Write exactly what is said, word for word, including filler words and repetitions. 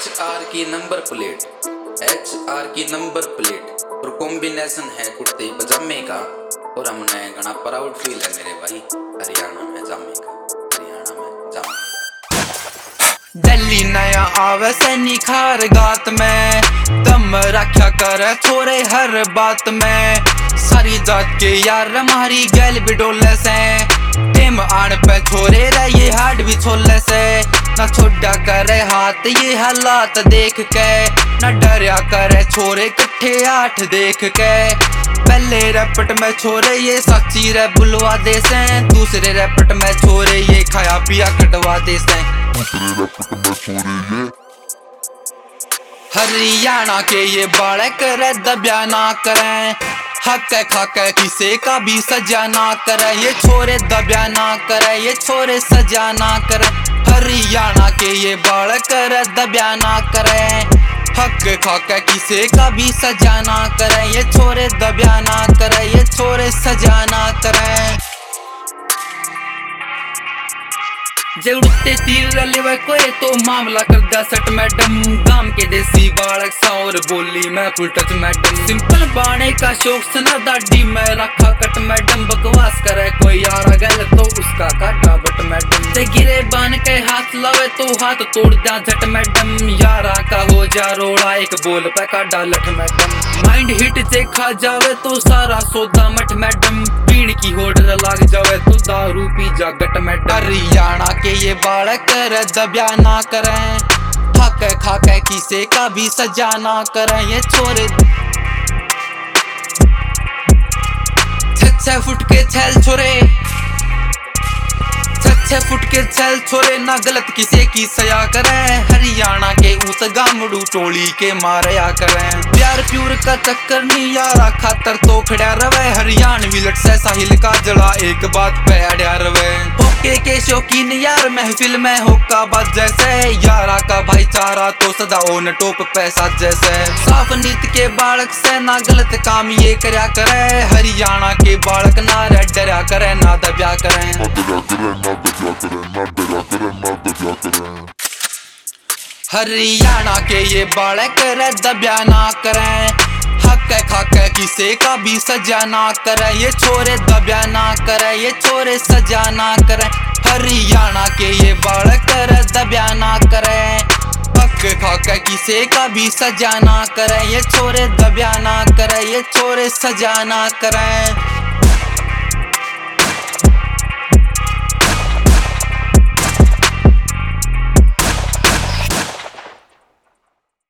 H R की number plate, H R की number plate और कॉम्बिनेशन है कुर्ते पजामे का। और हमने घना प्राउड फील है मेरे भाई हरियाणा में जामे का, हरियाणा में जामे। दिल्ली नया आवे से निखार गात में, दम रखा करे थोड़े हर बात में। सारी जात के यार हमारी गैल भी डोले से, टेम आन पे छोरे रहे ये हार्ड भी छोले से। ना छोड़ा करे हाथ ये हालात देख के, ना डरिया करे छोरे कट्ठे आठ देख के। पहले रैपट में छोरे ये साची रे बुलवा दे से, दूसरे रैपट में छोरे ये खाया पिया कटवा दे से। हरियाणा के ये बालक करे दबिया ना करें, हक खाके किसे का भी सजा ना करे। ये छोरे दबिया ना करे, ये छोरे सजा ना करे। हरियाणा के ये बालक करे दबिया ना करे, हक खाके किसे का भी सजा ना करे। ये छोरे दबिया ना करे, ये छोरे सजा ना करे। जे उड़ते तीर रले कोई तो मामला कर दा सट मैडम, गांव के देसी बालक सा और बोली मैं फुल टच मैडम। सिंपल बाणे का शौक सना दाढ़ी में रखा कट मैडम, बकवास करे कोई यार गल तो उसका काटा बट मैडम। ते गिरे बान के हाथ लावे तो हाथ तोड़ दा झट मैडम, यारा का हो जा रोड़ा एक बोल पे काटा लठ मैडम। माइंड हिट जे खा जावे तो सारा सौदा मठ मैडम, पीण की होड़ लाग जावे तो दारू पी जा गट मैडम। हरियाणा के ये बालक करे दबिया ना करें, खाके खाके किसे का भी सजा ना करें। ये छोरे छह फुट के छल छोरे, छह फुट के छल छोरे ना गलत किसे की सया करें। हरियाणा के उस गामड़ू टोली के मारया करें, प्यार प्यूर का चक्कर नहीं यारा खातर तो खड़ा रवे। हरियाणवी लट से साहिल का जड़ा एक बात पे अड़ा रवे, होके के शौकीन यार महफिल में होका बात जैसे। यारा का भाईचारा तो सदा ओन टोप पैसा जैसे, साफ नीत के बालक से ना गलत काम ये करया करे। हरियाणा के बालक ना डरा करे ना दबिया करें। हरियाणा के ये बालक करे दबिया ना करें, हक खाके किसे का भी सजा ना करे। ये छोरे दबिया ना करे, ये छोरे सजा ना करे। हरियाणा के ये बालक करे दबिया ना करे, हक खाके किसे का भी सजा ना करे। ये छोरे दबिया ना करे, ये छोरे सजा ना करे।